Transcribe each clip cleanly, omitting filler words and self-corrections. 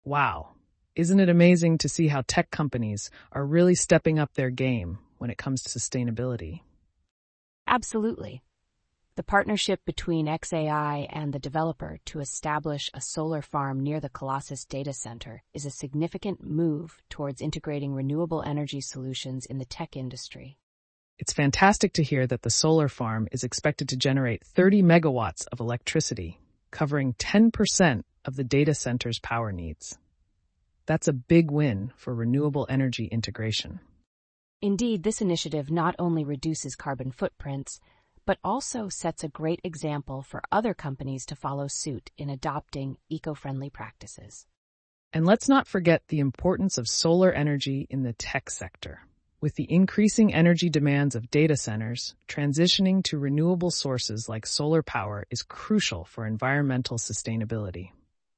Wow. Isn't it amazing to see how tech companies are really stepping up their game when it comes to sustainability? Absolutely. The partnership between xAI and the developer to establish a solar farm near the Colossus data center is a significant move towards integrating renewable energy solutions in the tech industry. It's fantastic to hear that the solar farm is expected to generate 30 megawatts of electricity, covering 10% of the data center's power needs. That's a big win for renewable energy integration. Indeed, this initiative not only reduces carbon footprints, but also sets a great example for other companies to follow suit in adopting eco-friendly practices. And let's not forget the importance of solar energy in the tech sector. With the increasing energy demands of data centers, transitioning to renewable sources like solar power is crucial for environmental sustainability.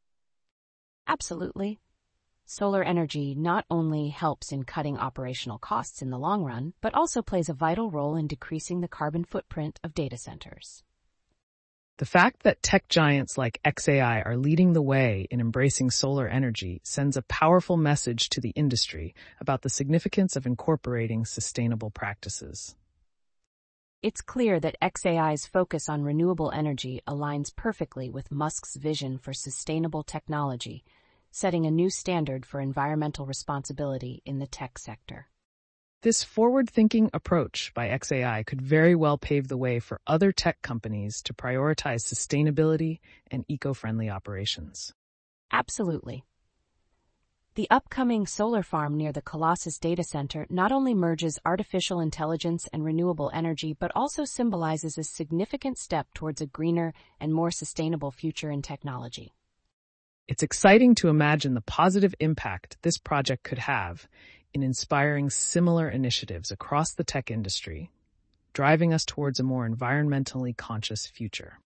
Absolutely. Solar energy not only helps in cutting operational costs in the long run, but also plays a vital role in decreasing the carbon footprint of data centers. The fact that tech giants like xAI are leading the way in embracing solar energy sends a powerful message to the industry about the significance of incorporating sustainable practices. It's clear that xAI's focus on renewable energy aligns perfectly with Musk's vision for sustainable technology, setting a new standard for environmental responsibility in the tech sector. This forward-thinking approach by xAI could very well pave the way for other tech companies to prioritize sustainability and eco-friendly operations. Absolutely. The upcoming solar farm near the Colossus data center not only merges artificial intelligence and renewable energy, but also symbolizes a significant step towards a greener and more sustainable future in technology. It's exciting to imagine the positive impact this project could have in inspiring similar initiatives across the tech industry, driving us towards a more environmentally conscious future.